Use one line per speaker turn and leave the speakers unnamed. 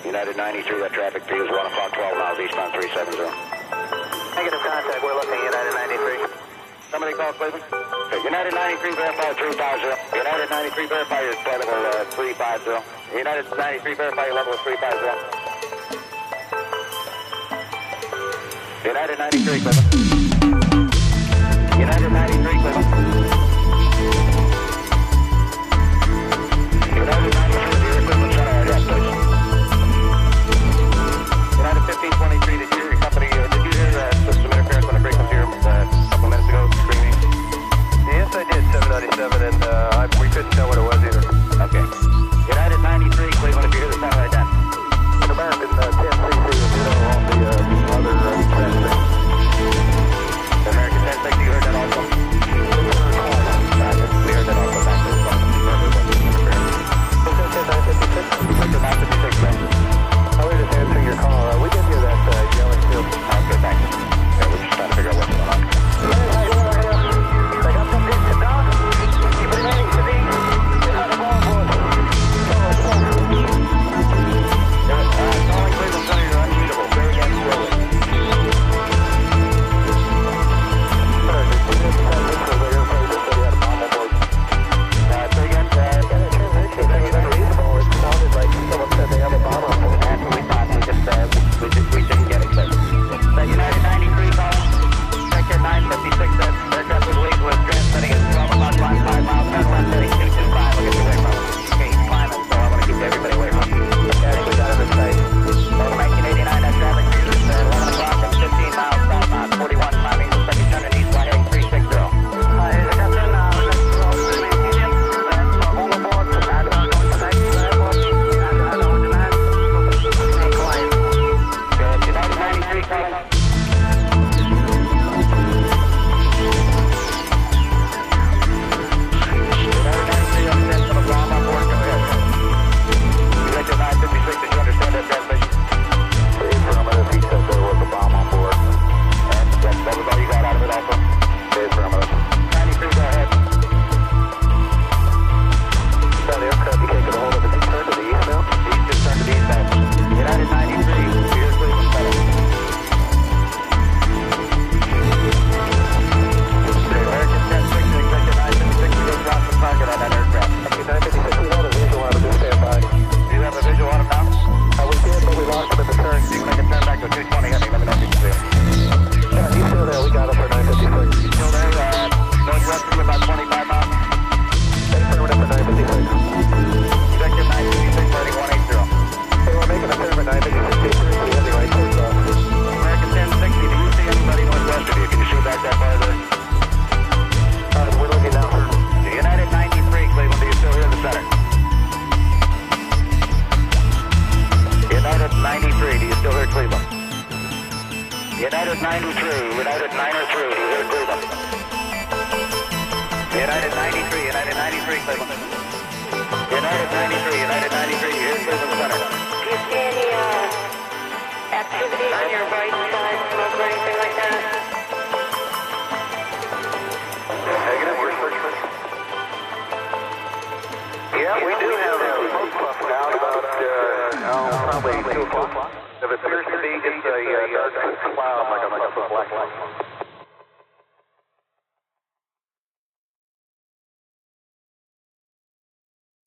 United 93, that traffic view is 1 o'clock, 12 miles eastbound 370.
Negative contact, we're looking United 93.
Somebody call Cleveland. Okay, United 93, verify 350. United 93, verify your flight level 350. United 93, verify your level 350. United 93, Cleveland. United 93, Cleveland. United 93, your equipment center, yes, please. United 1523, did you hear your company, did you hear some interference on the frequency here a couple minutes ago, screaming?
Yes, I did, 797, and we couldn't tell what it was either.
Okay. United 93, Cleveland, if you hear the sound right then.
American 1060, off the other transmission.
American 1060, you heard that also? We heard that also back to the phone. Victor 956, man.
I was just answering your call. We did hear that yelling too.
Okay, thanks. Yeah, we're just trying to figure out what's going on.
I got some pizza down. Keep it ready, Steve. Get out of the ball, boys.
Calling Cleveland Center, you're unreadable. Very damn slowly. We didn't get it, but United 93 calling. Sector 956, that aircraft was legal with transmitting at 12 o'clock, 5 miles, turn left, heading 225. I'll get you away from it. Okay, he's climbing, so I want to keep everybody away from him. Okay, I think we got him in sight. Over 1989, that traffic cruiser is at 11 o'clock and 15 miles southbound, 41 climbing, second turning east, heading 360.
Here's the captain,
United 93, United 903, do you hear Cleveland? United 93, United 93, Cleveland. United 93, United 93, do you hear Cleveland Center?
Do you see any activity on your right side, smoke or anything like that?
Negative, we're searching. Yeah, we do have a smoke puff out about, probably 2 o'clock. If it appears to be just a dark cloud, like a